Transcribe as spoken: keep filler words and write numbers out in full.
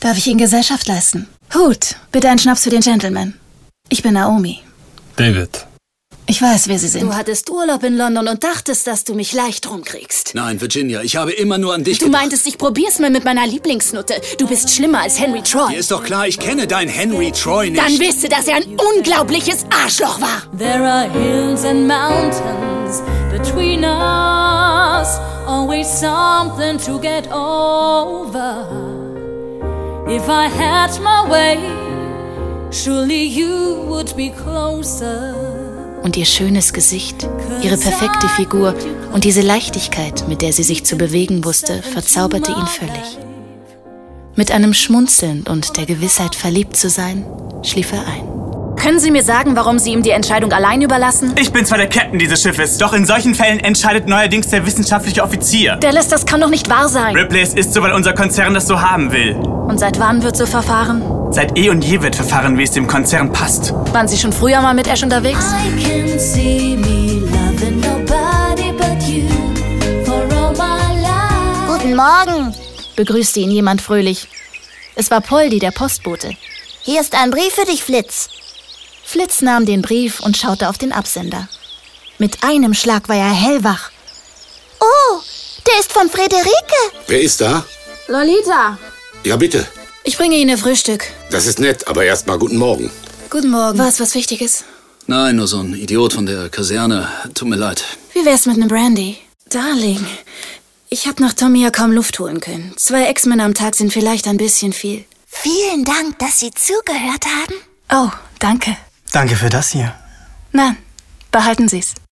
Darf ich Ihnen Gesellschaft leisten? Hut, bitte einen Schnaps für den Gentleman. Ich bin Naomi. David. Ich weiß, wer Sie sind. Du hattest Urlaub in London und dachtest, dass du mich leicht rumkriegst. Nein, Virginia, ich habe immer nur an dich Du gedacht. meintest, ich probier's mal mit meiner Lieblingsnutte. Du bist schlimmer als Henry Troy. Dir ist doch klar, ich kenne deinen Henry Troy nicht. Dann wisse, dass er ein unglaubliches Arschloch war. There are hills and mountains between us, always something to get over. If I had my way, surely you would be closer. Und ihr schönes Gesicht, ihre perfekte Figur und diese Leichtigkeit, mit der sie sich zu bewegen wusste, verzauberte ihn völlig. Mit einem Schmunzeln und der Gewissheit, verliebt zu sein, schlief er ein. Können Sie mir sagen, warum Sie ihm die Entscheidung allein überlassen? Ich bin zwar der Captain dieses Schiffes, doch in solchen Fällen entscheidet neuerdings der wissenschaftliche Offizier. Dallas, das kann doch nicht wahr sein. Ripley, es ist so, weil unser Konzern das so haben will. Und seit wann wird so verfahren? Seit eh und je wird verfahren, wie es dem Konzern passt. Waren Sie schon früher mal mit Ash unterwegs? I can see me loving nobody but you for all my life. Guten Morgen. Begrüßte ihn jemand fröhlich. Es war Poldi, der Postbote. Hier ist ein Brief für dich, Flitz. Flitz nahm den Brief und schaute auf den Absender. Mit einem Schlag war er hellwach. Oh, der ist von Friederike. Wer ist da? Lolita. Ja, bitte. Ich bringe Ihnen Frühstück. Das ist nett, aber erst mal guten Morgen. Guten Morgen. Was, was Wichtiges? Nein, nur so ein Idiot von der Kaserne. Tut mir leid. Wie wär's mit einem Brandy? Darling, ich hab nach Tommy ja kaum Luft holen können. Zwei Ex-Männer am Tag sind vielleicht ein bisschen viel. Vielen Dank, dass Sie zugehört haben. Oh, danke. Danke für das hier. Na, behalten Sie's.